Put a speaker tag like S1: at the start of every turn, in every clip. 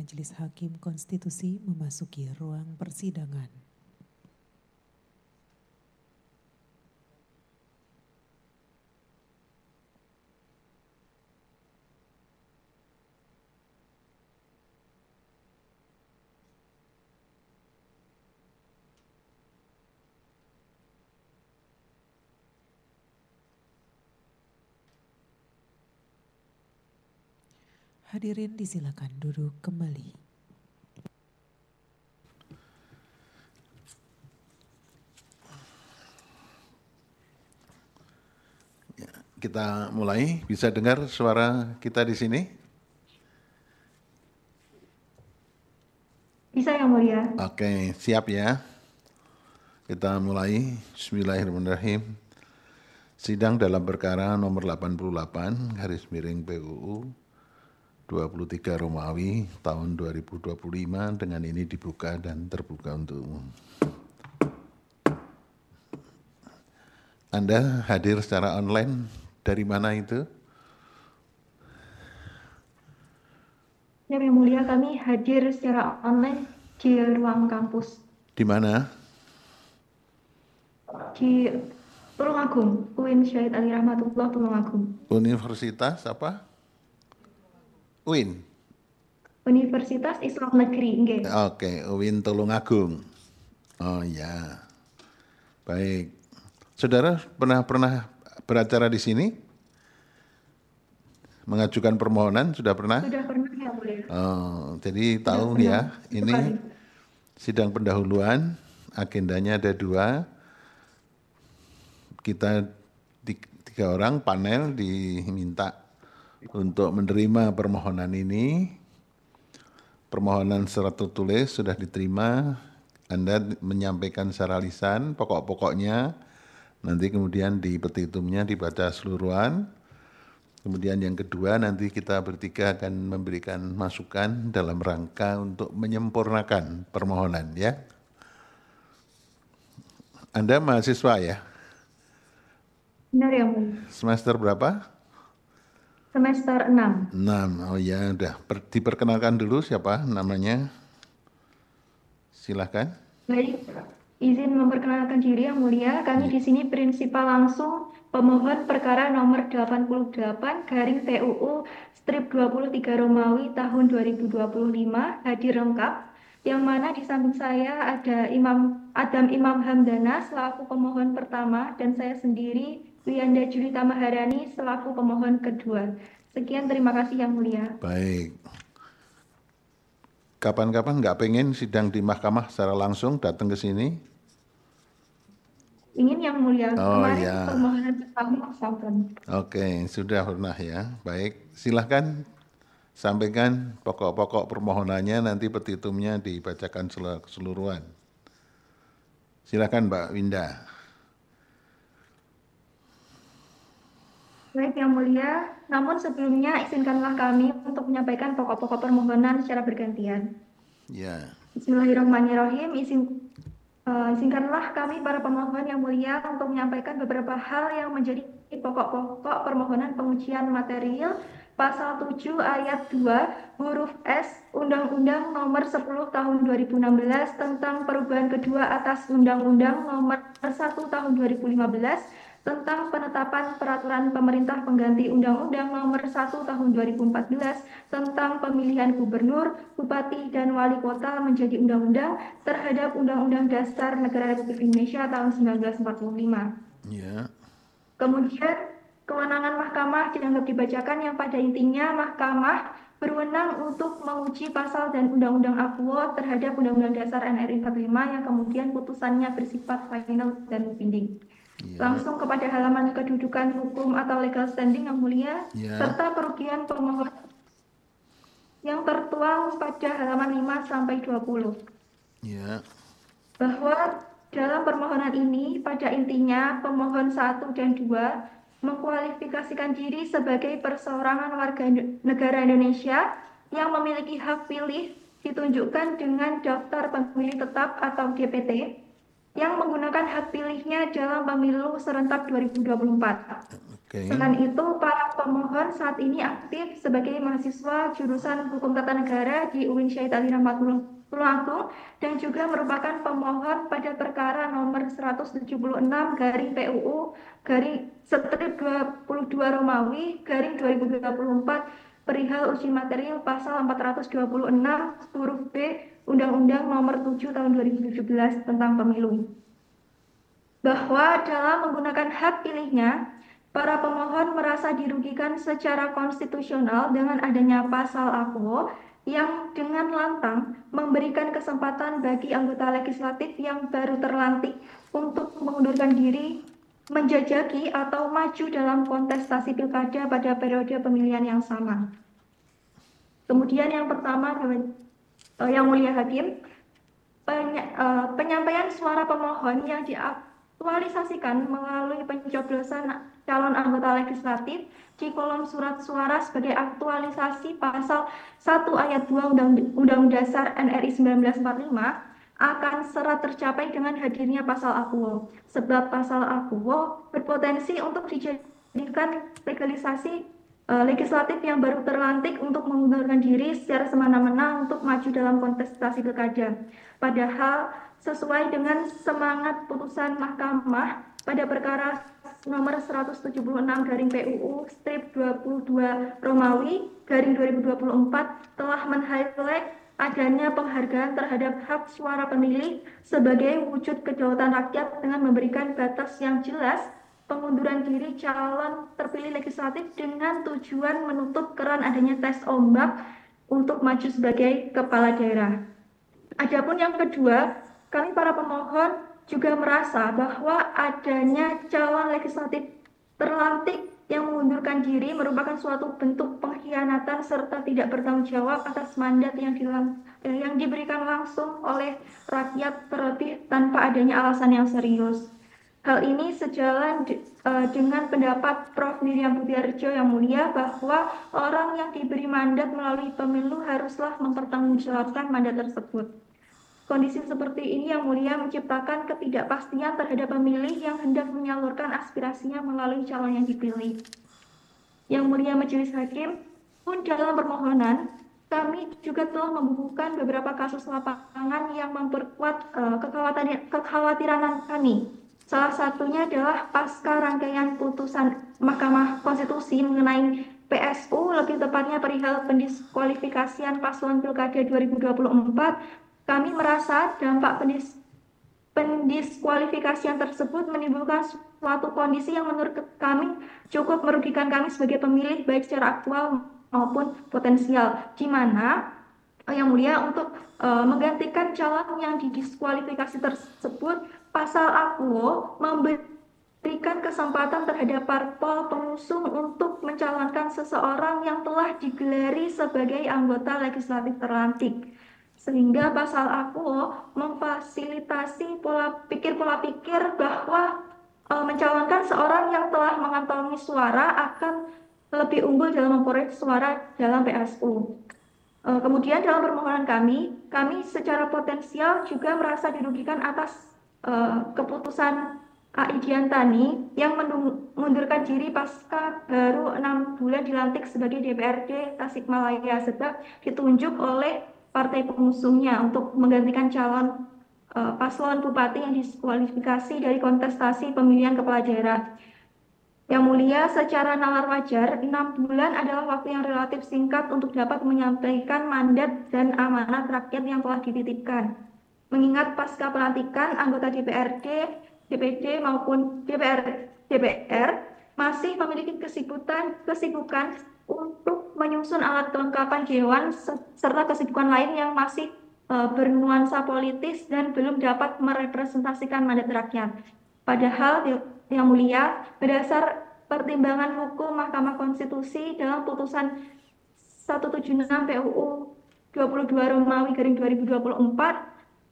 S1: Majelis Hakim Konstitusi memasuki ruang persidangan. Hadirin disilakan duduk kembali.
S2: Ya, kita mulai. Bisa dengar suara kita di sini?
S3: Bisa yang mulia.
S2: Oke, siap ya. Kita mulai. Bismillahirrahmanirrahim. Sidang dalam perkara nomor 88 garis miring PUU 23 Romawi tahun 2025 dengan ini dibuka dan terbuka untuk umum. Anda hadir secara online dari mana itu?
S3: Yang mulia, kami hadir secara online di ruang kampus.
S2: Di mana?
S3: Di Tulungagung, UIN Syahid Ali Rahmatullah Tulungagung.
S2: Universitas apa? UIN?
S3: Universitas Islam Negeri, nggih.
S2: Oke, UIN Tulungagung. Oh ya, baik. Saudara pernah beracara di sini? Mengajukan permohonan sudah pernah?
S3: Sudah pernah ya mulia.
S2: Oh, jadi
S3: Sudah
S2: tahu
S3: pernah.
S2: ya, ini
S3: Sekali.
S2: sidang pendahuluan, agendanya ada 2. Kita 3 orang panel diminta untuk menerima permohonan ini. Permohonan secara tertulis sudah diterima. Anda menyampaikan secara lisan pokok-pokoknya. Nanti kemudian di petitumnya dibaca seluruhan. Kemudian yang kedua nanti kita bertiga akan memberikan masukan dalam rangka untuk menyempurnakan permohonan ya. Anda mahasiswa ya?
S3: Benar ya mulia.
S2: Semester berapa?
S3: Semester 6.
S2: 6. Oh ya, udah. Diperkenalkan dulu siapa namanya? Silakan.
S3: Baik, izin memperkenalkan diri yang mulia. Kami di sini prinsipal langsung pemohon perkara nomor 88 garing PUU strip 23 Romawi tahun 2025 hadir lengkap. Yang mana di samping saya ada Adam Imam Hamdana selaku pemohon pertama dan saya sendiri Wiyanda Julita Maharani selaku pemohon kedua. Sekian, terima kasih yang mulia.
S2: Baik. Kapan-kapan nggak pengen sidang di mahkamah secara langsung datang ke sini?
S3: Ingin yang mulia.
S2: Oh,
S3: Kemarin
S2: ya.
S3: permohonan pertama sampun.
S2: Oke, sudah pernah ya. Baik, silahkan sampaikan pokok-pokok permohonannya, nanti petitumnya dibacakan keseluruhan. Silahkan Mbak Winda.
S3: Baik yang mulia, namun sebelumnya izinkanlah kami untuk menyampaikan pokok-pokok permohonan secara bergantian.
S2: Ya,
S3: Bismillahirrahmanirrahim. Izinkanlah kami para pemohon yang mulia untuk menyampaikan beberapa hal yang menjadi pokok-pokok permohonan pengujian material Pasal 7 ayat 2 huruf S Undang-Undang Nomor 10 Tahun 2016 tentang perubahan kedua atas Undang-Undang Nomor 1 Tahun 2015 tentang penetapan peraturan pemerintah pengganti Undang-Undang Nomor 1 Tahun 2014 tentang pemilihan gubernur, bupati, dan wali kota menjadi undang-undang terhadap Undang-Undang Dasar Negara Republik Indonesia tahun 1945.
S2: ya,
S3: Kemudian kewenangan mahkamah dianggap dibacakan yang pada intinya mahkamah berwenang untuk menguji pasal dan undang-undang AFWO terhadap Undang-Undang Dasar NRI 45 yang kemudian putusannya bersifat final dan binding.
S2: ya,
S3: Langsung kepada halaman kedudukan hukum atau legal standing yang mulia,
S2: Ya.
S3: serta kerugian pemohon yang tertuang pada halaman 5 sampai 20.
S2: ya,
S3: Bahwa dalam permohonan ini pada intinya pemohon 1 dan 2 mengkualifikasikan diri sebagai perseorangan warga negara Indonesia yang memiliki hak pilih ditunjukkan dengan daftar pemilih tetap atau DPT yang menggunakan hak pilihnya dalam pemilu serentak 2024.
S2: oke,
S3: Selain itu, para pemohon saat ini aktif sebagai mahasiswa jurusan Hukum Tata Negara di UIN Syahid Ali Rahmat Tulungagung dan juga merupakan pemohon pada perkara nomor 176/PUU strip 22 Romawi /2024 perihal uji material pasal 426 huruf B Undang-Undang nomor 7 tahun 2017 tentang pemilu. Bahwa dalam menggunakan hak pilihnya, para pemohon merasa dirugikan secara konstitusional dengan adanya pasal AKUO yang dengan lantang memberikan kesempatan bagi anggota legislatif yang baru terlantik untuk mengundurkan diri, menjajaki atau maju dalam kontestasi pilkada pada periode pemilihan yang sama. Kemudian yang pertama, Yang Mulia Hakim, penyampaian suara pemohon yang diaktualisasikan melalui pencoblosan calon anggota legislatif di kolom surat suara sebagai aktualisasi pasal 1 ayat 2 Undang-Undang Dasar RI 1945 akan serat tercapai dengan hadirnya pasal AKUO. Sebab pasal AKUO berpotensi untuk dijadikan legalisasi legislatif yang baru terlantik untuk mengundurkan diri secara semena-mena untuk maju dalam kontestasi pilkada. Padahal sesuai dengan semangat putusan Mahkamah pada perkara nomor 176/PUU strip 22 Romawi /2024 telah men-highlight adanya penghargaan terhadap hak suara pemilih sebagai wujud kedaulatan rakyat dengan memberikan batas yang jelas pengunduran diri calon terpilih legislatif dengan tujuan menutup keran adanya tes ombak untuk maju sebagai kepala daerah. Adapun yang kedua, kami para pemohon juga merasa bahwa adanya calon legislatif terlantik yang mengundurkan diri merupakan suatu bentuk pengkhianatan serta tidak bertanggung jawab atas mandat yang diberikan langsung oleh rakyat, terlebih tanpa adanya alasan yang serius. Hal ini sejalan dengan pendapat Prof. Miriam Budiarjo yang mulia bahwa orang yang diberi mandat melalui pemilu haruslah mempertanggungjawabkan mandat tersebut. Kondisi seperti ini yang mulia menciptakan ketidakpastian terhadap pemilih yang hendak menyalurkan aspirasinya melalui calon yang dipilih. Yang mulia Majelis Hakim, pun dalam permohonan, kami juga telah membukukan beberapa kasus lapangan yang memperkuat kekhawatiran kami. Salah satunya adalah pasca rangkaian putusan Mahkamah Konstitusi mengenai PSU, lebih tepatnya perihal pendiskualifikasian paslon Pilkada 2024, kami merasa dampak pendiskualifikasian tersebut menimbulkan suatu kondisi yang menurut kami cukup merugikan kami sebagai pemilih baik secara aktual maupun potensial, di mana yang mulia untuk menggantikan calon yang didiskualifikasi tersebut, pasal AKUO memberikan kesempatan terhadap parpol pengusung untuk mencalonkan seseorang yang telah digelari sebagai anggota legislatif terlantik. Sehingga pasal AKUO memfasilitasi pola pikir bahwa mencalonkan seorang yang telah mengantongi suara akan lebih unggul dalam memperoleh suara dalam PSU. Kemudian dalam permohonan kami secara potensial juga merasa dirugikan atas keputusan AI Diantani yang mengundurkan diri pasca baru 6 bulan dilantik sebagai DPRD Tasikmalaya sebab ditunjuk oleh partai pengusungnya untuk menggantikan calon paslon bupati yang diskualifikasi dari kontestasi pemilihan kepala daerah. Yang mulia, secara nalar wajar, 6 bulan adalah waktu yang relatif singkat untuk dapat menyampaikan mandat dan amanat rakyat yang telah dititipkan. Mengingat pasca pelantikan anggota DPRD, DPD maupun DPR masih memiliki kesibukan untuk menyusun alat kelengkapan dewan serta kesibukan lain yang masih bernuansa politis dan belum dapat merepresentasikan mandat rakyat. Padahal yang mulia, berdasar pertimbangan hukum Mahkamah Konstitusi dalam putusan 176 PUU 22 Romawi /2024,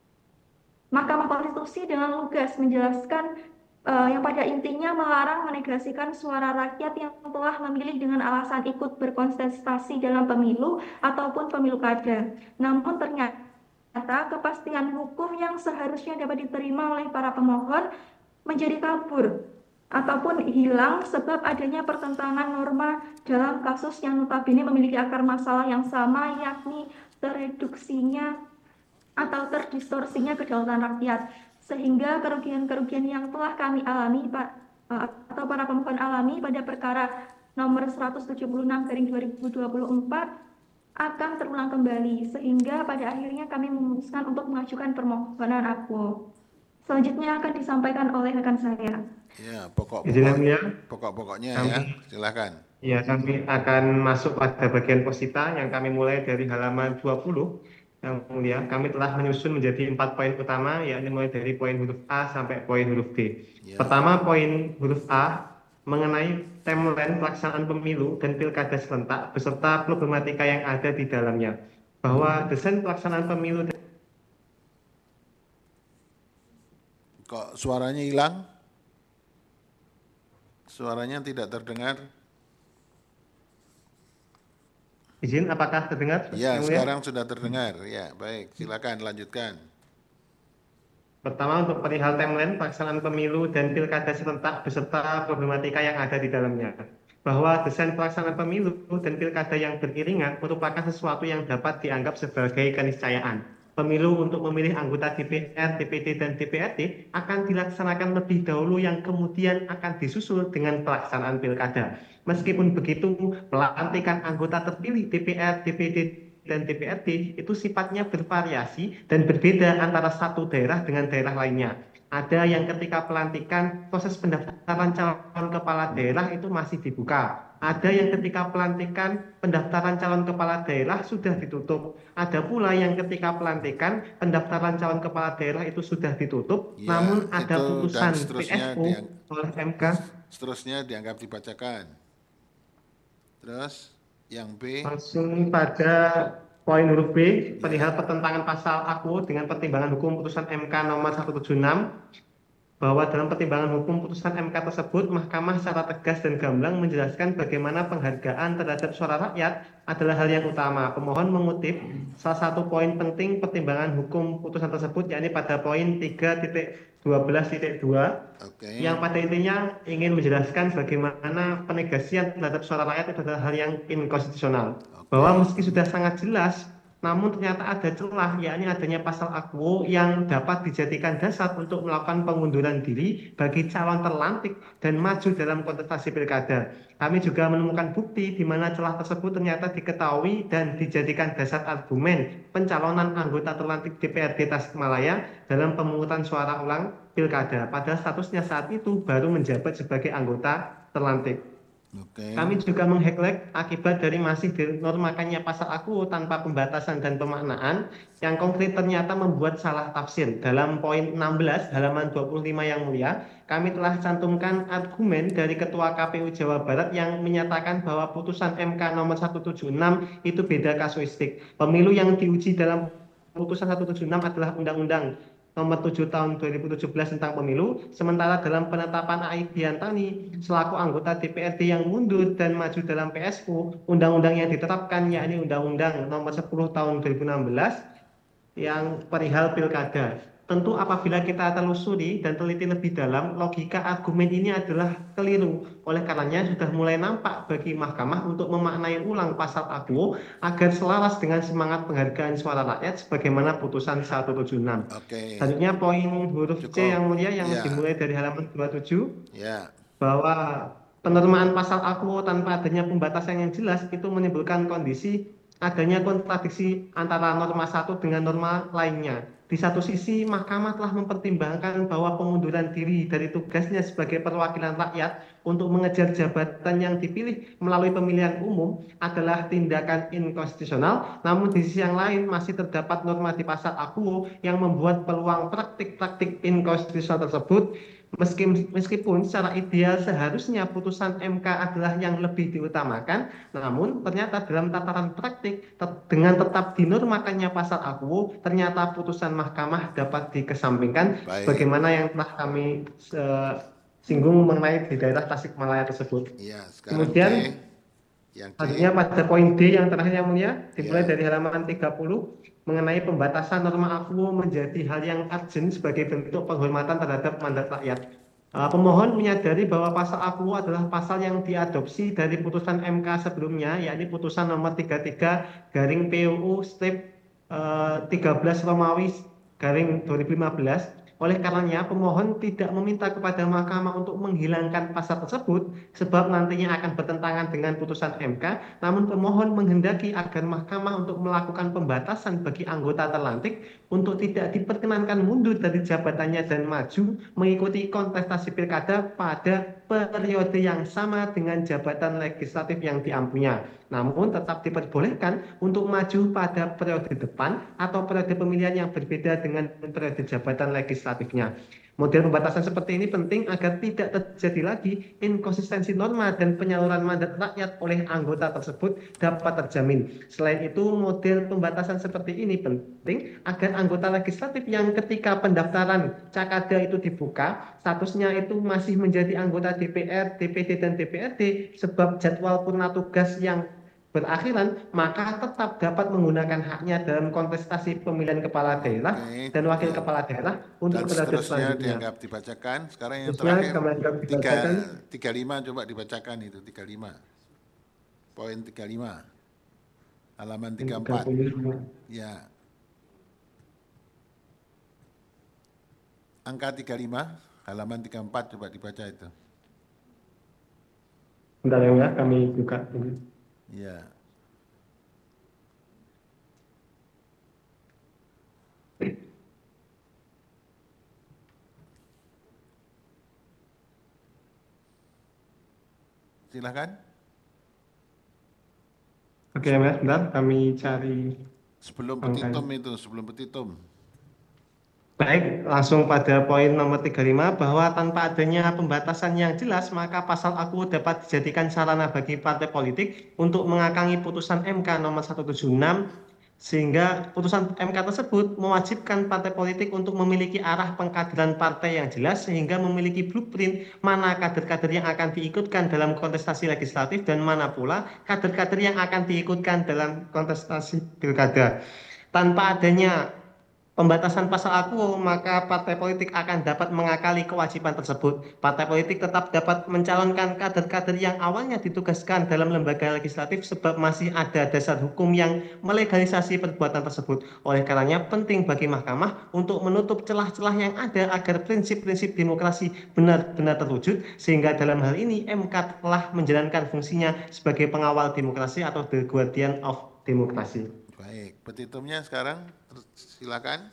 S3: Mahkamah Konstitusi dengan lugas menjelaskan yang pada intinya melarang menegasikan suara rakyat yang telah memilih dengan alasan ikut berkontestasi dalam pemilu ataupun pemilu kada. Namun ternyata kepastian hukum yang seharusnya dapat diterima oleh para pemohon menjadi kabur ataupun hilang sebab adanya pertentangan norma dalam kasus yang notabene memiliki akar masalah yang sama, yakni tereduksinya atau terdistorsinya kedaulatan rakyat, sehingga kerugian-kerugian yang telah kami alami atau para pemohon alami pada perkara nomor 176/2024 akan terulang kembali, sehingga pada akhirnya kami memutuskan untuk mengajukan permohonan aku. Selanjutnya akan disampaikan oleh rekan saya.
S2: Ya,
S4: Izin yang mulia,
S2: pokok-pokoknya
S4: kami,
S2: ya, silakan.
S4: ya, kami akan masuk pada bagian posita yang kami mulai dari halaman 20. Yang mulia, kami telah menyusun menjadi 4 poin utama, yakni mulai dari poin huruf A sampai poin huruf D.
S2: Ya.
S4: Pertama, poin huruf A mengenai timeline pelaksanaan pemilu dan pilkada serentak beserta problematika yang ada di dalamnya. Bahwa desain pelaksanaan pemilu.
S2: Kok suaranya hilang? Suaranya tidak terdengar.
S4: Izin, apakah terdengar?
S2: Ya, sekarang sudah terdengar. Ya, baik. Silakan lanjutkan.
S4: Pertama, untuk perihal timeline pelaksanaan pemilu dan pilkada serentak beserta problematika yang ada di dalamnya. Bahwa desain pelaksanaan pemilu dan pilkada yang beriringan merupakan sesuatu yang dapat dianggap sebagai keniscayaan. Pemilu untuk memilih anggota DPR, DPD, dan DPRD akan dilaksanakan lebih dahulu yang kemudian akan disusul dengan pelaksanaan pilkada. Meskipun begitu, pelantikan anggota terpilih DPR, DPD, dan DPRD itu sifatnya bervariasi dan berbeda antara satu daerah dengan daerah lainnya. Ada yang ketika pelantikan proses pendaftaran calon kepala daerah itu masih dibuka. Ada yang ketika pelantikan pendaftaran calon kepala daerah sudah ditutup. Ada pula yang ketika pelantikan pendaftaran calon kepala daerah itu sudah ditutup.
S2: Ya,
S4: namun ada
S2: itu,
S4: putusan
S2: seterusnya
S4: PSO oleh MK.
S2: Seterusnya dianggap dibacakan. Terus yang B.
S4: Langsung pada poin huruf B, perihal pertentangan pasal aku dengan pertimbangan hukum putusan MK nomor 176, bahwa dalam pertimbangan hukum putusan MK tersebut, Mahkamah secara tegas dan gamblang menjelaskan bagaimana penghargaan terhadap suara rakyat adalah hal yang utama. Pemohon mengutip salah satu poin penting pertimbangan hukum putusan tersebut, yakni pada poin 3.12.2, yang pada intinya ingin menjelaskan bagaimana penegasian terhadap suara rakyat itu adalah hal yang inkonstitusional. Bahwa meski sudah sangat jelas, namun ternyata ada celah, yakni adanya pasal aquo yang dapat dijadikan dasar untuk melakukan pengunduran diri bagi calon terlantik dan maju dalam kontestasi pilkada. Kami juga menemukan bukti di mana celah tersebut ternyata diketahui dan dijadikan dasar argumen pencalonan anggota terlantik DPRD Tasikmalaya dalam pemungutan suara ulang pilkada. Padahal statusnya saat itu baru menjabat sebagai anggota terlantik. Kami juga meng-highlight akibat dari masih dinormakannya pasal aku tanpa pembatasan dan pemaknaan yang konkret ternyata membuat salah tafsir. Dalam poin 16 halaman 25 yang mulia, kami telah cantumkan argumen dari Ketua KPU Jawa Barat yang menyatakan bahwa putusan MK nomor 176 itu beda kasuistik. Pemilu yang diuji dalam putusan 176 adalah Undang-Undang nomor 7 tahun 2017 tentang pemilu, sementara dalam penetapan AI Diantani selaku anggota DPRD yang mundur dan maju dalam PSU, undang-undang yang ditetapkan yakni Undang-Undang nomor 10 tahun 2016 yang perihal pilkada. Tentu apabila kita telusuri dan teliti lebih dalam, logika argumen ini adalah keliru. Oleh karenanya sudah mulai nampak bagi Mahkamah untuk memaknai ulang pasal aquo agar selaras dengan semangat penghargaan suara rakyat sebagaimana putusan 176. Selanjutnya poin huruf C yang mulia yang dimulai dari halaman 27, bahwa penerimaan pasal aquo tanpa adanya pembatasan yang jelas itu menimbulkan kondisi adanya kontradiksi antara norma satu dengan norma lainnya. Di satu sisi, Mahkamah telah mempertimbangkan bahwa pengunduran diri dari tugasnya sebagai perwakilan rakyat untuk mengejar jabatan yang dipilih melalui pemilihan umum adalah tindakan inkonstitusional, namun di sisi yang lain masih terdapat norma di pasal aquo yang membuat peluang praktik-praktik inkonstitusional tersebut. Meskipun secara ideal seharusnya putusan MK adalah yang lebih diutamakan, namun ternyata dalam tataran praktik dengan tetap dinormakannya pasal aquo, ternyata putusan Mahkamah dapat dikesampingkan. Bagaimana yang telah kami singgung mengenai di daerah Tasikmalaya tersebut. Kemudian selanjutnya pada poin D yang terakhir yang mulia, dimulai dari halaman 30, mengenai pembatasan norma aquo menjadi hal yang urgent sebagai bentuk penghormatan terhadap mandat rakyat. Pemohon menyadari bahwa pasal aku adalah pasal yang diadopsi dari putusan MK sebelumnya, yakni putusan nomor 33 garing PUU strip 13 Romawi garing 2015. Oleh karenanya, pemohon tidak meminta kepada Mahkamah untuk menghilangkan pasal tersebut sebab nantinya akan bertentangan dengan putusan MK, namun pemohon menghendaki agar Mahkamah untuk melakukan pembatasan bagi anggota terlantik untuk tidak diperkenankan mundur dari jabatannya dan maju mengikuti kontestasi pilkada pada periode yang sama dengan jabatan legislatif yang diampunya. Namun tetap diperbolehkan untuk maju pada periode depan atau periode pemilihan yang berbeda dengan periode jabatan legislatifnya. Model pembatasan seperti ini penting agar tidak terjadi lagi inkonsistensi norma dan penyaluran mandat rakyat oleh anggota tersebut dapat terjamin. Selain itu, model pembatasan seperti ini penting agar anggota legislatif yang ketika pendaftaran Cakada itu dibuka, statusnya itu masih menjadi anggota DPR, DPD, dan DPRD sebab jadwal purna tugas yang berakhiran, maka tetap dapat menggunakan haknya dalam kontestasi pemilihan kepala daerah dan wakil kepala daerah untuk periode selanjutnya.
S2: Dianggap dibacakan. Sekarang yang terakhir 35 coba dibacakan itu 35. Poin 35. Halaman 34. Ya. Angka 35, halaman 34 coba dibaca itu.
S4: Bentar ya, kami buka ini.
S2: Ya. Silakan.
S4: Oke, Mas, bentar kami cari.
S2: Sebelum petitum itu, sebelum petitum.
S4: Baik, langsung pada poin nomor 35 bahwa tanpa adanya pembatasan yang jelas maka pasal aku dapat dijadikan sarana bagi partai politik untuk mengakangi putusan MK nomor 176 sehingga putusan MK tersebut mewajibkan partai politik untuk memiliki arah pengkaderan partai yang jelas sehingga memiliki blueprint mana kader-kader yang akan diikutkan dalam kontestasi legislatif dan mana pula kader-kader yang akan diikutkan dalam kontestasi pilkada. Tanpa adanya pembatasan pasal aku, maka partai politik akan dapat mengakali kewajiban tersebut. Partai politik tetap dapat mencalonkan kader-kader yang awalnya ditugaskan dalam lembaga legislatif sebab masih ada dasar hukum yang melegalisasi perbuatan tersebut. Oleh karenanya penting bagi Mahkamah untuk menutup celah-celah yang ada agar prinsip-prinsip demokrasi benar-benar terwujud, sehingga dalam hal ini MK telah menjalankan fungsinya sebagai pengawal demokrasi atau the guardian of demokrasi.
S2: Baik, petitumnya sekarang silakan.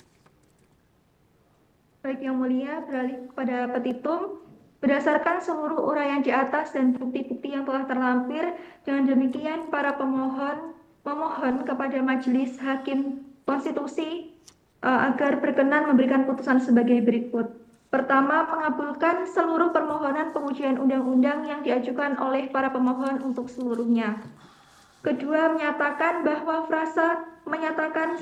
S3: Baik Yang Mulia, beralih kepada petitum. Berdasarkan seluruh uraian di atas dan bukti-bukti yang telah terlampir, dengan demikian para pemohon memohon kepada Majelis Hakim Konstitusi agar berkenan memberikan putusan sebagai berikut. Pertama, mengabulkan seluruh permohonan pengujian undang-undang yang diajukan oleh para pemohon untuk seluruhnya. Kedua, menyatakan bahwa frasa menyatakan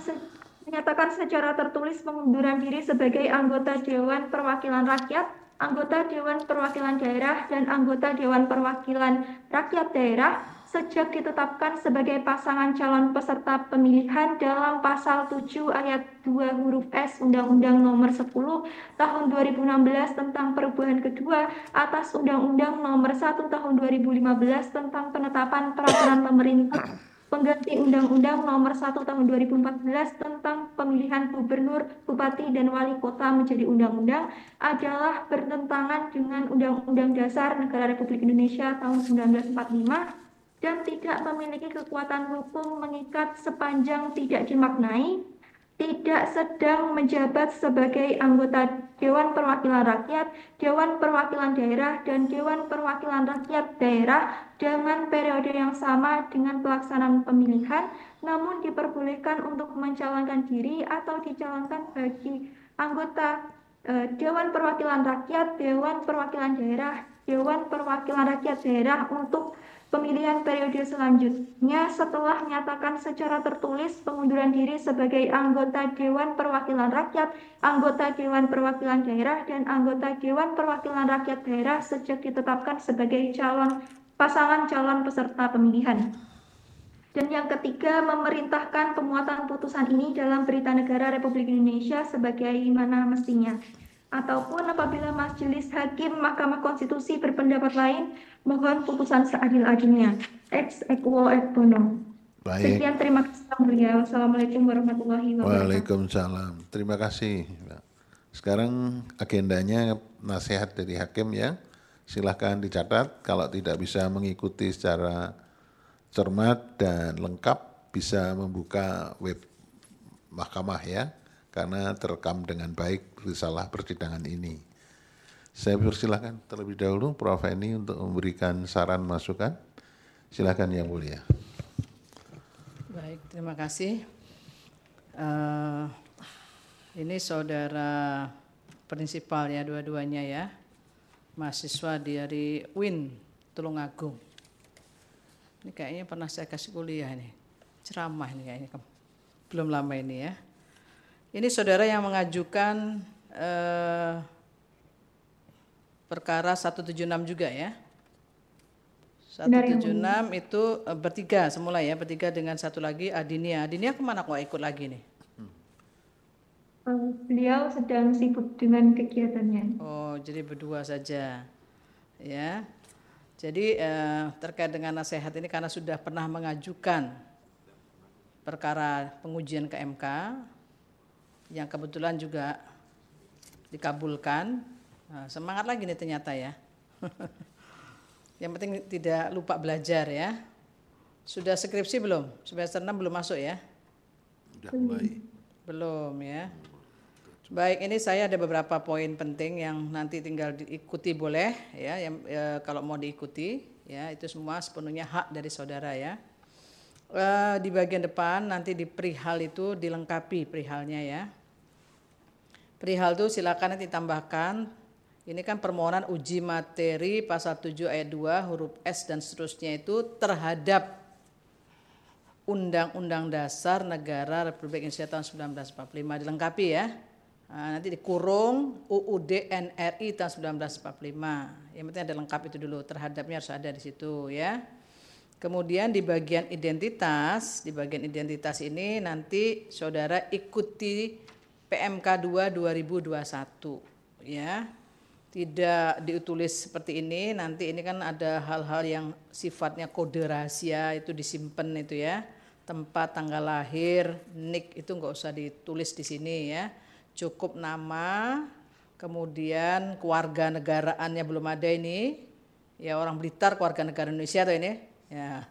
S3: secara tertulis pengunduran diri sebagai anggota Dewan Perwakilan Rakyat, anggota Dewan Perwakilan Daerah, dan anggota Dewan Perwakilan Rakyat Daerah sejak ditetapkan sebagai pasangan calon peserta pemilihan dalam pasal 7 ayat 2 huruf S Undang-Undang Nomor 10 Tahun 2016 tentang perubahan kedua atas Undang-Undang Nomor 1 Tahun 2015 tentang penetapan peraturan pemerintah pengganti Undang-Undang Nomor 1 Tahun 2014 tentang pemilihan gubernur, bupati, dan wali kota menjadi undang-undang adalah bertentangan dengan Undang-Undang Dasar Negara Republik Indonesia tahun 1945 dan tidak memiliki kekuatan hukum mengikat sepanjang tidak dimaknai, tidak sedang menjabat sebagai anggota Dewan Perwakilan Rakyat, Dewan Perwakilan Daerah, dan Dewan Perwakilan Rakyat Daerah dengan periode yang sama dengan pelaksanaan pemilihan, namun diperbolehkan untuk mencalonkan diri atau dicalonkan bagi anggota Dewan Perwakilan Rakyat, Dewan Perwakilan Daerah, Dewan Perwakilan Rakyat Daerah untuk pemilihan periode selanjutnya setelah menyatakan secara tertulis pengunduran diri sebagai anggota Dewan Perwakilan Rakyat, anggota Dewan Perwakilan Daerah, dan anggota Dewan Perwakilan Rakyat Daerah sejak ditetapkan sebagai pasangan calon peserta pemilihan. Dan yang ketiga, memerintahkan pemuatan putusan ini dalam Berita Negara Republik Indonesia sebagaimana mestinya. Ataupun apabila Majelis Hakim Mahkamah Konstitusi berpendapat lain, mohon putusan seadil-adilnya. Ex equo et bono.
S2: Baik.
S3: Sekian, terima kasih Yang Mulia. Wassalamualaikum warahmatullahi wabarakatuh.
S2: Waalaikumsalam. Terima kasih. Sekarang agendanya nasihat dari hakim ya. Silahkan dicatat. Kalau tidak bisa mengikuti secara cermat dan lengkap, bisa membuka web mahkamah ya. Karena terekam dengan baik risalah persidangan ini. Saya persilahkan terlebih dahulu Prof. Eni untuk memberikan saran masukan. Silakan Yang Mulia.
S5: Baik, terima kasih. Ini saudara prinsipal ya dua-duanya ya, mahasiswa dari UIN Tulungagung. Ini kayaknya pernah saya kasih kuliah ini, ceramah ini kayaknya, belum lama ini ya. Ini saudara yang mengajukan perkara 176 juga ya. 176 itu bertiga semula ya, bertiga dengan satu lagi Adinia. Adinia kemana kok ikut lagi nih?
S3: Beliau sedang sibuk dengan kegiatannya.
S5: Oh, jadi berdua saja, ya. Jadi terkait dengan nasihat ini karena sudah pernah mengajukan perkara pengujian ke MK, yang kebetulan juga dikabulkan. Nah, semangat lagi nih ternyata ya. Yang penting tidak lupa belajar ya. Sudah skripsi belum? Semester 6 belum masuk ya?
S2: Sudah mulai.
S5: Belum ya. Baik, ini saya ada beberapa poin penting yang nanti tinggal diikuti boleh ya, yang kalau mau diikuti ya, itu semua sepenuhnya hak dari saudara ya. Di bagian depan nanti di perihal itu dilengkapi perihalnya ya. Perihal itu silakan nanti tambahkan. Ini kan permohonan uji materi pasal 7 ayat 2 huruf S dan seterusnya itu terhadap Undang-Undang Dasar Negara Republik Indonesia tahun 1945 dilengkapi ya. Nah, nanti dikurung UUD NRI tahun 1945. Yang penting ada lengkap itu dulu, terhadapnya harus ada di situ ya. Kemudian di bagian identitas ini nanti saudara ikuti PMK 2 2021 ya. Tidak ditulis seperti ini, nanti ini kan ada hal-hal yang sifatnya kode rahasia itu disimpan itu ya. Tempat, tanggal lahir, NIK itu enggak usah ditulis di sini ya. Cukup nama, kemudian keluarga negaraannya belum ada ini. Ya, orang Blitar keluarga negara Indonesia tuh ini. Ya.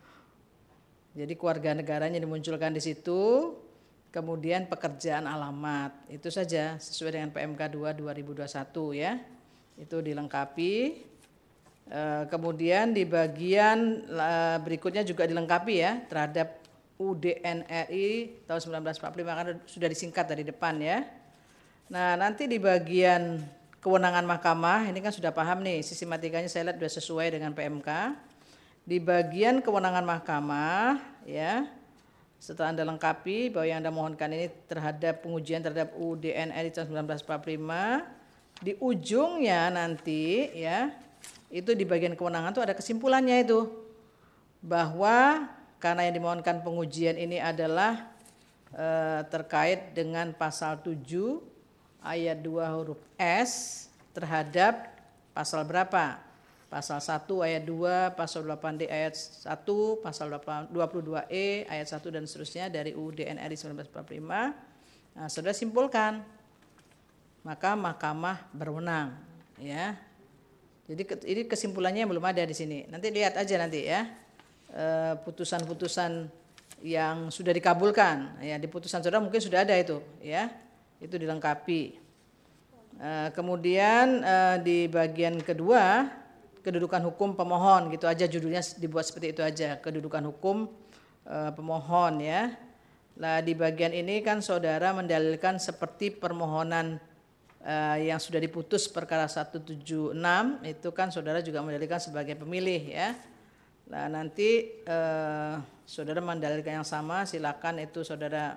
S5: Jadi keluarga negaranya dimunculkan di situ. Kemudian pekerjaan alamat. Itu saja sesuai dengan PMK 2 2021 ya. Itu dilengkapi. Kemudian di bagian berikutnya juga dilengkapi ya terhadap UDNRI tahun 1945 karena sudah disingkat dari depan ya. Nah, nanti di bagian kewenangan mahkamah ini kan sudah paham nih, sistematikanya saya lihat sudah sesuai dengan PMK. Di bagian kewenangan mahkamah ya, setelah Anda lengkapi bahwa yang Anda mohonkan ini terhadap pengujian terhadap UDNRI tahun 1945, di ujungnya nanti ya, itu di bagian kewenangan itu ada kesimpulannya itu bahwa karena yang dimohonkan pengujian ini adalah terkait dengan pasal 7 ayat 2 huruf S terhadap pasal berapa? Pasal 1 ayat 2, pasal 8D ayat 1, pasal 22E ayat 1 dan seterusnya dari UUD NRI 1945. Nah, saudara simpulkan. Maka mahkamah berwenang ya. Jadi ini kesimpulannya belum ada di sini. Nanti lihat aja nanti ya. Putusan-putusan yang sudah dikabulkan ya, di putusan saudara mungkin sudah ada itu ya, itu dilengkapi. Kemudian di bagian kedua kedudukan hukum pemohon, gitu aja judulnya dibuat seperti itu aja, kedudukan hukum pemohon ya. Nah, di bagian ini kan saudara mendalilkan seperti permohonan yang sudah diputus perkara 176 itu kan saudara juga mendalilkan sebagai pemilih ya. Nah, nanti saudara mendalilkan yang sama, silakan itu saudara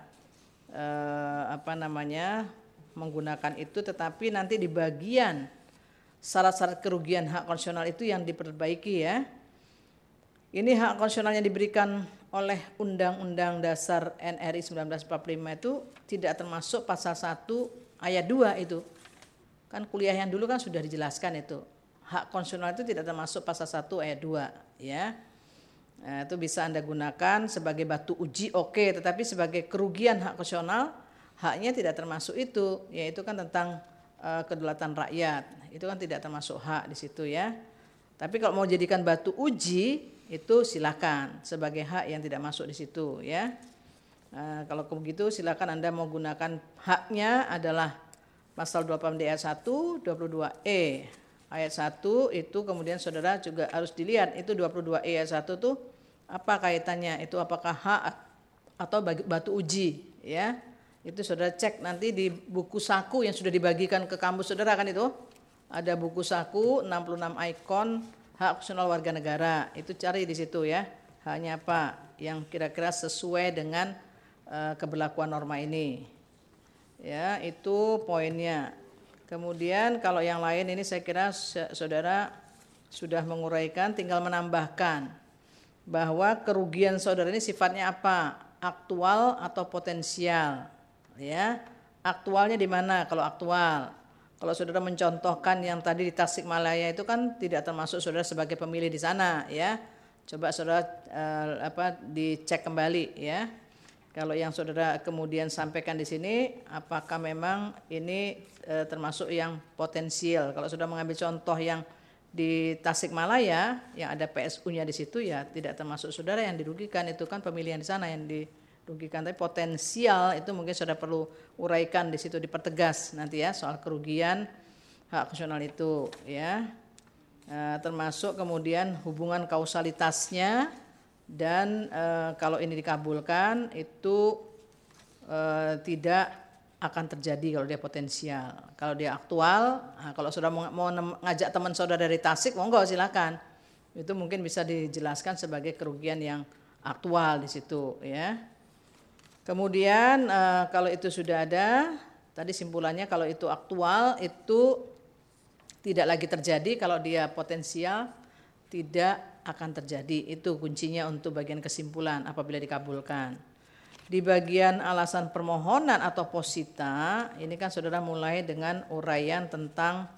S5: menggunakan itu, tetapi nanti di bagian syarat-syarat kerugian hak konstitusional itu yang diperbaiki ya. Ini hak konstitusional yang diberikan oleh Undang-Undang Dasar NRI 1945 itu tidak termasuk pasal 1 ayat 2 itu. Kan kuliah yang dulu kan sudah dijelaskan itu. Hak konstitusional itu tidak termasuk pasal 1 ayat 2 ya. Nah, itu bisa Anda gunakan sebagai batu uji oke, tetapi sebagai kerugian hak konstitusional haknya tidak termasuk itu, yaitu kan tentang kedaulatan rakyat. Itu kan tidak termasuk hak di situ ya. Tapi kalau mau jadikan batu uji itu silakan sebagai hak yang tidak masuk di situ ya. Kalau begitu silakan Anda mau gunakan haknya adalah pasal 28D ayat 1, 22E ayat 1 itu kemudian saudara juga harus dilihat itu 22E ayat 1 tuh apa kaitannya, itu apakah hak atau batu uji ya. Itu saudara cek nanti di buku saku yang sudah dibagikan ke kampus saudara kan itu. Ada buku saku 66 ikon hak konstitusional warga negara. Itu cari di situ ya. Haknya apa yang kira-kira sesuai dengan keberlakuan norma ini. Ya, itu poinnya. Kemudian kalau yang lain ini saya kira saudara sudah menguraikan, tinggal menambahkan bahwa kerugian saudara ini sifatnya apa? Aktual atau potensial. Ya. Aktualnya di mana kalau aktual? Kalau saudara mencontohkan yang tadi di Tasikmalaya itu kan tidak termasuk saudara sebagai pemilih di sana ya. Coba saudara dicek kembali ya. Kalau yang saudara kemudian sampaikan di sini, apakah memang ini termasuk yang potensial? Kalau sudah mengambil contoh yang di Tasikmalaya, yang ada PSU-nya di situ ya tidak termasuk saudara yang dirugikan, itu kan pemilihan di sana yang dirugikan. Tapi potensial itu mungkin saudara perlu uraikan di situ, dipertegas nanti ya soal kerugian hak konstitusional itu ya. Termasuk kemudian hubungan kausalitasnya. Dan kalau ini dikabulkan itu tidak akan terjadi kalau dia potensial. Kalau dia aktual, kalau saudara mau ngajak teman saudara dari Tasik, monggo silakan. Itu mungkin bisa dijelaskan sebagai kerugian yang aktual di situ ya. Kemudian kalau itu sudah ada, tadi simpulannya kalau itu aktual itu tidak lagi terjadi, kalau dia potensial tidak akan terjadi. Itu kuncinya untuk bagian kesimpulan apabila dikabulkan. Di bagian alasan permohonan atau posita, ini kan saudara mulai dengan uraian tentang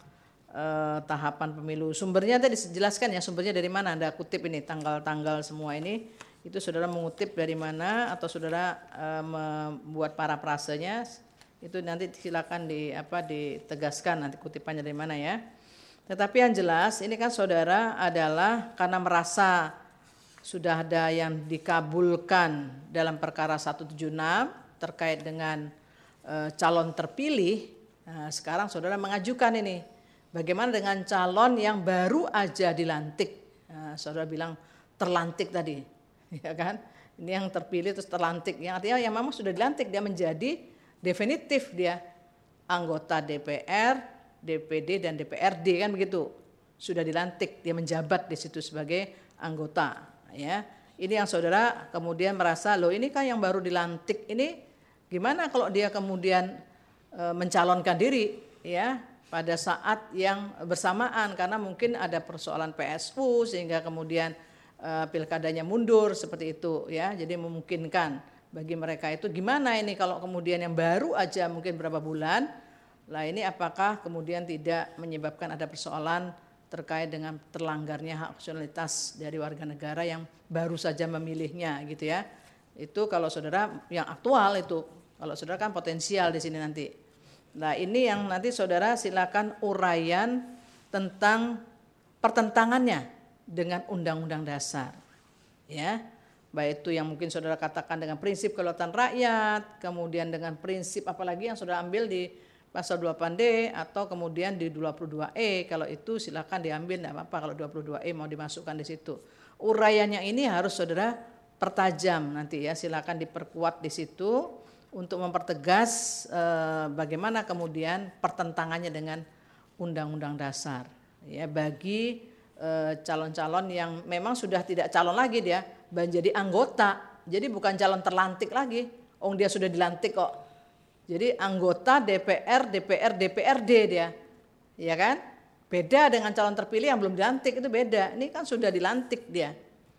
S5: tahapan pemilu. Sumbernya tadi dijelaskan ya, sumbernya dari mana? Anda kutip ini tanggal-tanggal semua ini. Itu saudara mengutip dari mana atau saudara membuat parafrasenya, itu nanti silakan ditegaskan nanti kutipannya dari mana ya. Tetapi yang jelas ini kan saudara adalah karena merasa sudah ada yang dikabulkan dalam perkara 176 terkait dengan calon terpilih. Nah, sekarang saudara mengajukan ini. Bagaimana dengan calon yang baru aja dilantik? Nah, saudara bilang terlantik tadi, ya kan? Ini yang terpilih terus terlantik. Yang artinya yang memang sudah dilantik, dia menjadi definitif dia anggota DPR, DPD dan DPRD kan begitu, sudah dilantik, dia menjabat di situ sebagai anggota ya. Ini yang saudara kemudian merasa loh ini kan yang baru dilantik ini gimana kalau dia kemudian mencalonkan diri ya pada saat yang bersamaan karena mungkin ada persoalan PSU sehingga kemudian pilkadanya mundur seperti itu ya. Jadi memungkinkan bagi mereka itu gimana ini kalau kemudian yang baru aja mungkin berapa bulan. Lah ini apakah kemudian tidak menyebabkan ada persoalan terkait dengan terlanggarnya hak konstitusionalitas dari warga negara yang baru saja memilihnya gitu ya. Itu kalau saudara yang aktual itu. Kalau saudara kan potensial di sini nanti. Nah, ini yang nanti saudara silakan uraian tentang pertentangannya dengan undang-undang dasar. Ya. Baik itu yang mungkin saudara katakan dengan prinsip kedaulatan rakyat, kemudian dengan prinsip apalagi yang saudara ambil di pasal 28D atau kemudian di 22E, kalau itu silakan diambil, tidak apa-apa kalau 22E mau dimasukkan di situ. Uraiannya ini harus saudara pertajam nanti ya, silakan diperkuat di situ untuk mempertegas bagaimana kemudian pertentangannya dengan undang-undang dasar. Ya, bagi calon-calon yang memang sudah tidak calon lagi dia, menjadi anggota, jadi bukan calon terlantik lagi, dia sudah dilantik kok. Jadi anggota DPR, DPRD dia, ya kan? Beda dengan calon terpilih yang belum dilantik, itu beda. Ini kan sudah dilantik dia.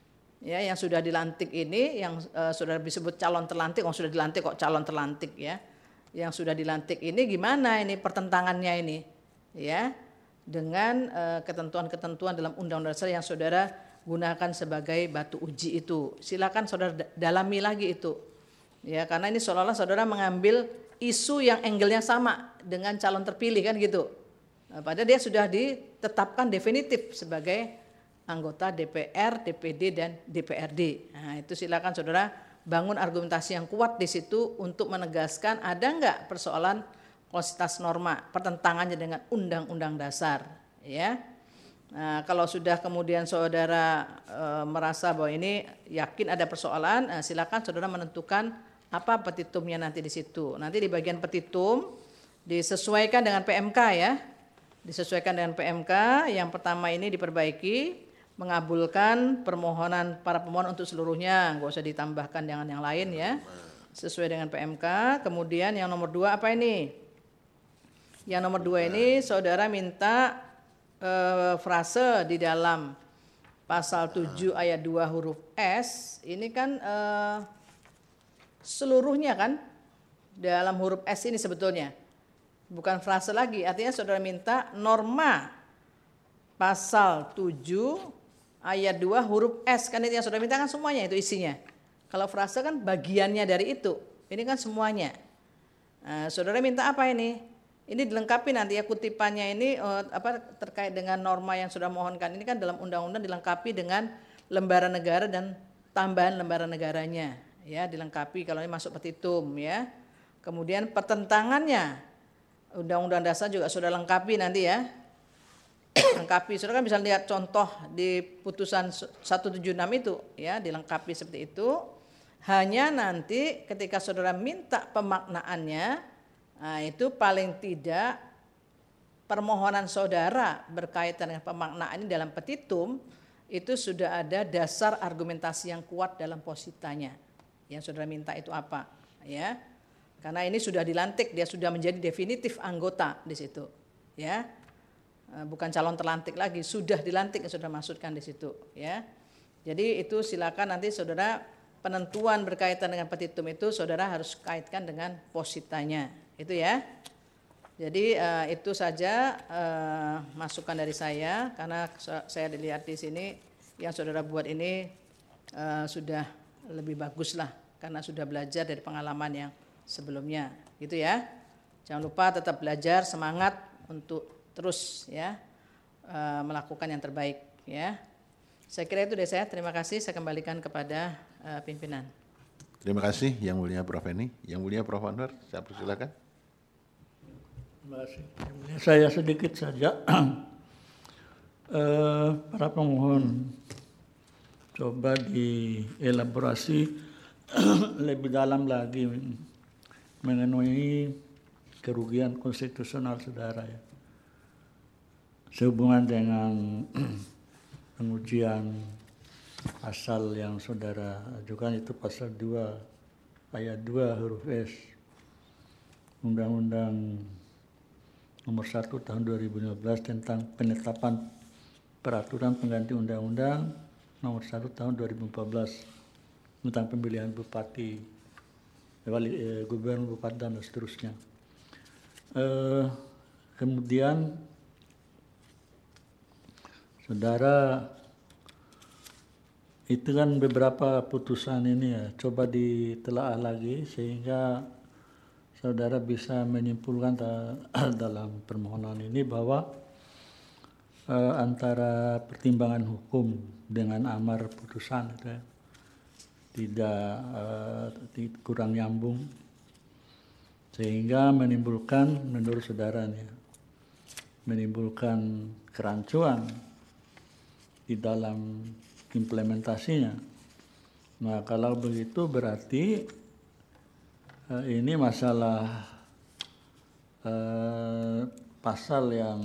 S5: Ya, yang sudah dilantik ini, yang sudah disebut calon terlantik, sudah dilantik kok calon terlantik ya. Yang sudah dilantik ini gimana ini pertentangannya ini? ya, dengan ketentuan-ketentuan dalam Undang-Undang Dasar yang saudara gunakan sebagai batu uji itu. Silakan saudara dalami lagi itu, ya, karena ini seolah-olah saudara mengambil isu yang angle-nya sama dengan calon terpilih kan gitu. Nah, padahal dia sudah ditetapkan definitif sebagai anggota DPR, DPD dan DPRD. Nah, itu silakan saudara bangun argumentasi yang kuat di situ untuk menegaskan ada enggak persoalan konsistensi norma pertentangannya dengan Undang-Undang Dasar, ya. Nah, kalau sudah kemudian saudara merasa bahwa ini yakin ada persoalan, silakan saudara menentukan apa petitumnya nanti di situ. Nanti di bagian petitum disesuaikan dengan PMK, ya. Disesuaikan dengan PMK. Yang pertama ini diperbaiki, mengabulkan permohonan para pemohon untuk seluruhnya, nggak usah ditambahkan dengan yang lain, ya. Sesuai dengan PMK. Kemudian yang nomor 2 apa ini? Yang nomor 2 ini saudara minta frase di dalam pasal 7 ayat 2 huruf S, ini kan seluruhnya kan dalam huruf S ini sebetulnya. Bukan frase lagi, artinya saudara minta norma pasal 7 ayat 2 huruf S, kan itu yang saudara minta kan semuanya itu isinya. Kalau frase kan bagiannya dari itu, ini kan semuanya. Nah, saudara minta apa ini? Ini dilengkapi nanti ya kutipannya ini terkait dengan norma yang sudah mohonkan. Ini kan dalam undang-undang dilengkapi dengan lembaran negara dan tambahan lembaran negaranya, ya, dilengkapi kalau ini masuk petitum, ya. Kemudian pertentangannya Undang-Undang Dasar juga sudah lengkapi nanti, ya. Lengkapi. Saudara kan bisa lihat contoh di putusan 176 itu, ya, dilengkapi seperti itu. Hanya nanti ketika saudara minta pemaknaannya, nah, itu paling tidak permohonan saudara berkaitan dengan pemaknaan ini dalam petitum itu sudah ada dasar argumentasi yang kuat dalam positanya. Yang saudara minta itu apa, ya? Karena ini sudah dilantik, dia sudah menjadi definitif anggota di situ, ya. Bukan calon terlantik lagi, sudah dilantik, sudah masukkan di situ, ya. Jadi itu silakan nanti saudara penentuan berkaitan dengan petitum itu saudara harus kaitkan dengan positanya. Itu, ya. Jadi itu saja masukan dari saya, karena saya dilihat di sini yang saudara buat ini sudah lebih bagus lah, karena sudah belajar dari pengalaman yang sebelumnya, gitu, ya. Jangan lupa tetap belajar, semangat untuk terus, ya, melakukan yang terbaik, ya. Saya kira itu dari saya. Terima kasih. Saya kembalikan kepada pimpinan.
S2: Terima kasih Yang Mulia Prof. Eni. Yang Mulia Prof. Anwar, saya persilakan.
S6: Terima kasih. Saya sedikit saja. Para pemohon coba dielaborasi lebih dalam lagi mengenai kerugian konstitusional saudara, ya. Sehubungan dengan pengujian pasal yang saudara ajukan itu pasal 2 ayat 2 huruf S Undang-Undang Nomor 1 Tahun 2015 tentang penetapan peraturan pengganti Undang-Undang Nomor 1 Tahun 2014 tentang pemilihan bupati, gubernur, bupati dan seterusnya. Kemudian saudara itu kan beberapa putusan ini, ya, coba ditelaah lagi sehingga saudara bisa menyimpulkan dalam permohonan ini bahwa antara pertimbangan hukum dengan amar putusan itu, ya, tidak kurang nyambung sehingga menimbulkan menurut saudara nih, menimbulkan kerancuan di dalam implementasinya. Nah, kalau begitu berarti ini masalah pasal yang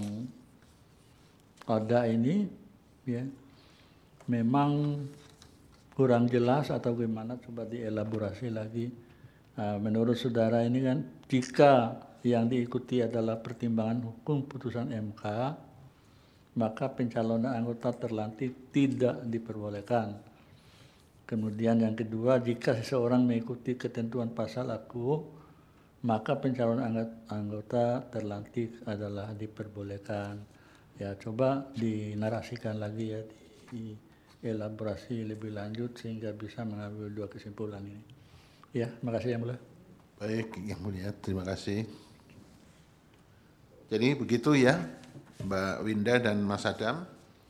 S6: ada ini, ya, memang kurang jelas atau gimana, coba dielaborasi lagi. Menurut saudara ini kan jika yang diikuti adalah pertimbangan hukum putusan MK, maka pencalonan anggota terlantik tidak diperbolehkan. Kemudian yang kedua, jika seseorang mengikuti ketentuan pasal aku, maka pencalonan anggota terlantik adalah diperbolehkan. Ya, coba dinarasikan lagi ya, dielaborasi lebih lanjut sehingga bisa mengambil dua kesimpulan ini. Ya, makasih Yang Mulia.
S2: Baik, Yang Mulia, terima kasih. Jadi begitu ya, Mbak Winda dan Mas Adam.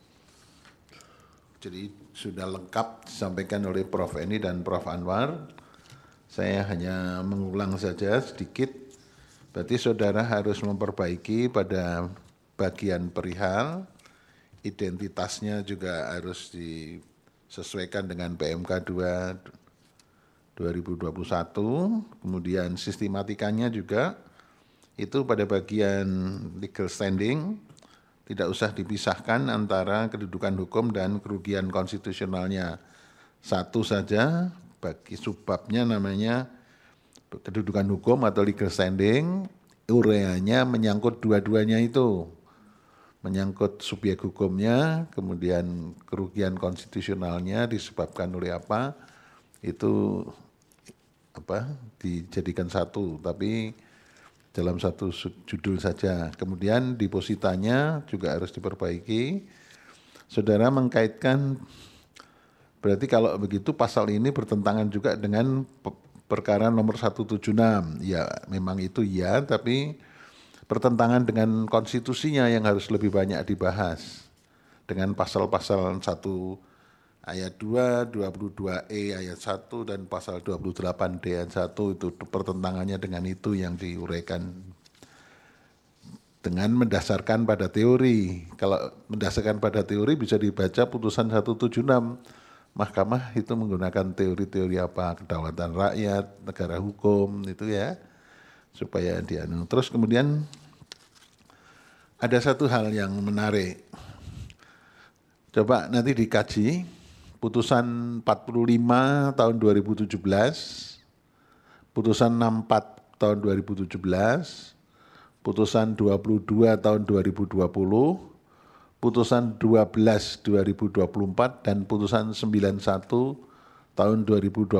S2: Jadi sudah lengkap disampaikan oleh Prof. Eni dan Prof. Anwar. Saya hanya mengulang saja sedikit. Berarti saudara harus memperbaiki pada bagian perihal, identitasnya juga harus disesuaikan dengan PMK 2 2021, kemudian sistematikanya juga itu pada bagian legal standing, tidak usah dipisahkan antara kedudukan hukum dan kerugian konstitusionalnya. Satu saja, bagi subbabnya namanya kedudukan hukum atau legal standing, ureanya menyangkut dua-duanya itu. Menyangkut subjek hukumnya, kemudian kerugian konstitusionalnya disebabkan oleh apa, itu dijadikan satu, tapi dalam satu judul saja. Kemudian depositanya juga harus diperbaiki. Saudara mengkaitkan, berarti kalau begitu pasal ini bertentangan juga dengan perkara nomor 176. Ya memang itu ya, tapi bertentangan dengan konstitusinya yang harus lebih banyak dibahas. Dengan pasal-pasal 1 ayat 2, 22E ayat 1 dan pasal 28D ayat 1 itu pertentangannya dengan itu yang diuraikan dengan mendasarkan pada teori. Kalau mendasarkan pada teori bisa dibaca putusan 176. Mahkamah itu menggunakan teori-teori apa, kedaulatan rakyat, negara hukum itu ya, supaya dianu. Terus kemudian ada satu hal yang menarik. Coba nanti dikaji putusan 45 tahun 2017, putusan 64 tahun 2017, putusan 22 tahun 2020, putusan 12 2024 dan putusan 91 tahun 2024.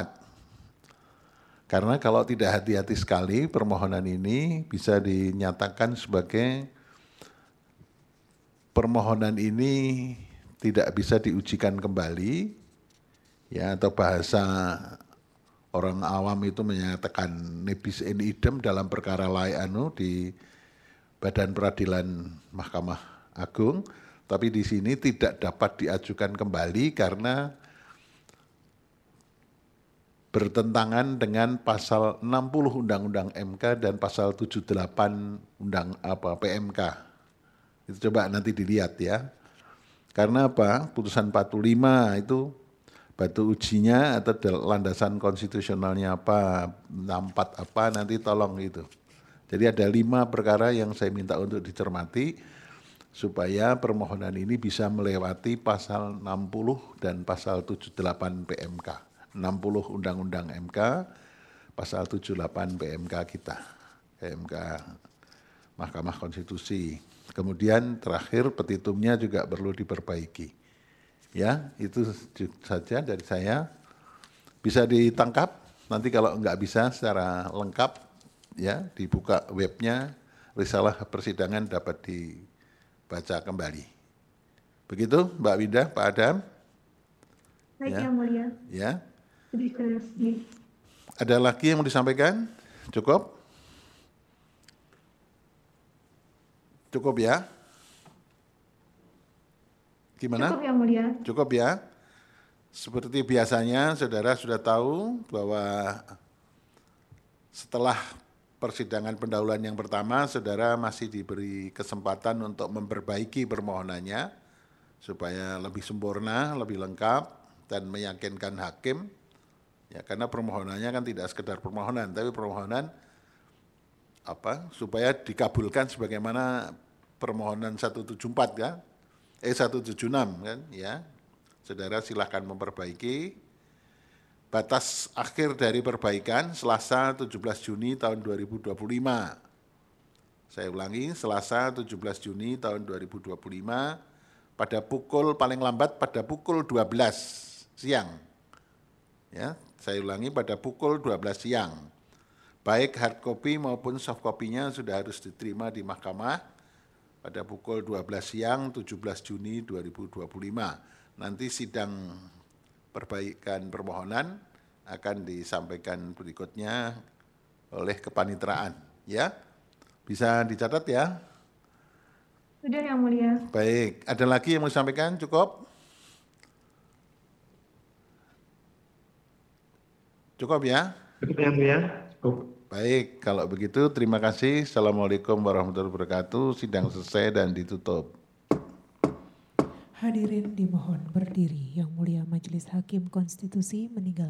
S2: Karena kalau tidak hati-hati sekali permohonan ini bisa dinyatakan sebagai permohonan ini tidak bisa diujikan kembali, ya, atau bahasa orang awam itu menyatakan nebis in idem dalam perkara anu di Badan Peradilan Mahkamah Agung, tapi di sini tidak dapat diajukan kembali karena bertentangan dengan pasal 60 Undang-Undang MK dan pasal 78 PMK. Itu coba nanti dilihat ya. Karena apa? Putusan 45 itu batu ujinya atau landasan konstitusionalnya apa, 64 apa, nanti tolong itu. Jadi ada 5 perkara yang saya minta untuk dicermati supaya permohonan ini bisa melewati pasal 60 dan pasal 78 PMK. 60 Undang-Undang MK, pasal 78 PMK kita, PMK Mahkamah Konstitusi. Kemudian terakhir petitumnya juga perlu diperbaiki. Ya, itu saja dari saya. Bisa ditangkap, nanti kalau enggak bisa secara lengkap, ya dibuka webnya, risalah persidangan dapat dibaca kembali. Begitu Mbak Winda, Pak Adam?
S3: Baik,
S2: Ya.
S3: Yang Mulia.
S2: Ya.
S3: Jadi,
S2: Ada lagi yang mau disampaikan? Cukup? Cukup ya? Gimana?
S3: cukup Yang Mulia.
S2: Cukup ya? Seperti biasanya saudara sudah tahu bahwa setelah persidangan pendahuluan yang pertama, saudara masih diberi kesempatan untuk memperbaiki permohonannya supaya lebih sempurna, lebih lengkap dan meyakinkan hakim. Ya, karena permohonannya kan tidak sekedar permohonan, tapi permohonan supaya dikabulkan sebagaimana permohonan 174 kan? 176 kan, ya. Saudara silahkan memperbaiki. Batas akhir dari perbaikan Selasa 17 Juni tahun 2025. Saya ulangi, Selasa 17 Juni tahun 2025 pada paling lambat pada pukul 12 siang. Ya, saya ulangi pada pukul 12 siang. baik hard copy maupun soft copy-nya sudah harus diterima di mahkamah pada pukul 12 siang 17 Juni 2025. Nanti sidang perbaikan permohonan akan disampaikan berikutnya oleh kepanitraan, ya. Bisa dicatat ya.
S3: Sudah Yang Mulia.
S2: Baik, ada lagi yang mau disampaikan? Cukup? Cukup ya?
S4: Cukup Yang Mulia. Cukup.
S2: Baik, kalau begitu terima kasih. Assalamualaikum warahmatullahi wabarakatuh. Sidang selesai dan ditutup.
S1: Hadirin dimohon berdiri. Yang Mulia Majelis Hakim Konstitusi meninggalkan